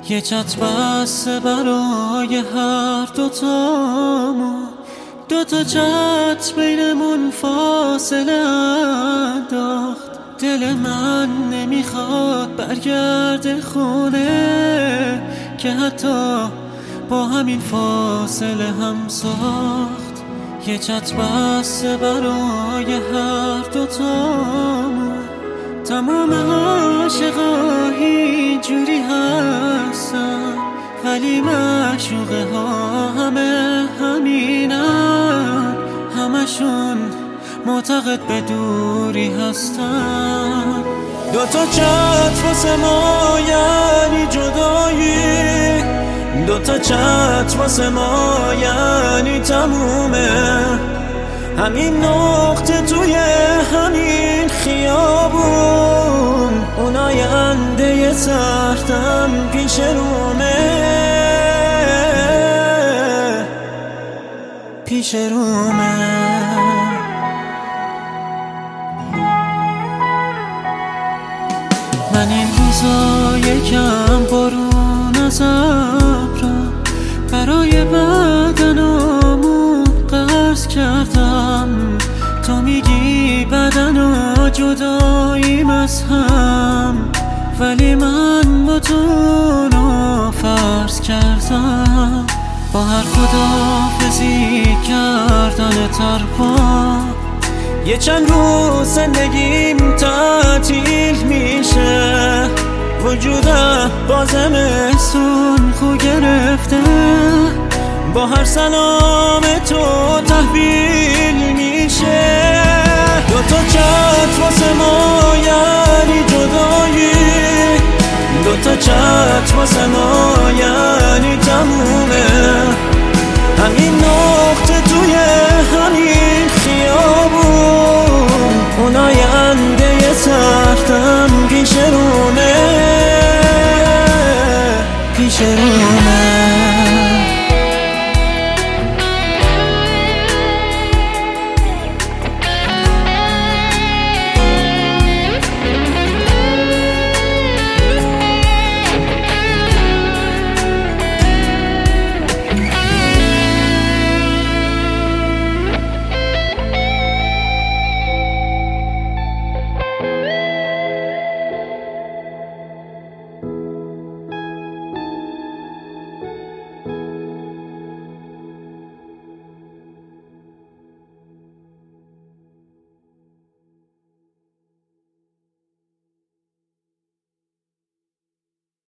یه چت بسته برای هر دوتامون، دوتا چت بینمون فاصله انداخت. دل من نمیخواد برگرده خونه که حتی با همین فاصله هم ساخت. یه چت بسته برای هر دوتامون، تمام عاشقا اینجوری هستن، ولی معشوقه ها همه همینن، همشون معتقد به دوری هستن. دوتا چت واسه ما یعنی جدایی، دوتا چت واسه ما یعنی تمومه. همین نقطه توی همین خیابون، اون آینده سختم پیش رومه، پیش رومه. من این روزا یکم بارون از ابرم برای بدنامون قرض کردم. تو میگی بدن و جداییم از هم، ولی من با تو رو فرض کردم. با هر خداحافظی کردن ترپا یه چند روز زندگیم تعطیل میشه. وجودم با زمستون خو گرفته، با هر سلام تو تحویل میشه. دوتا چت واسه ما یعنی جدایی، دوتا چت واسه ما یعنی تمومه. همین نقطه توی همین خیابون، اون آینده سختم پیش رومه، پیش رومه.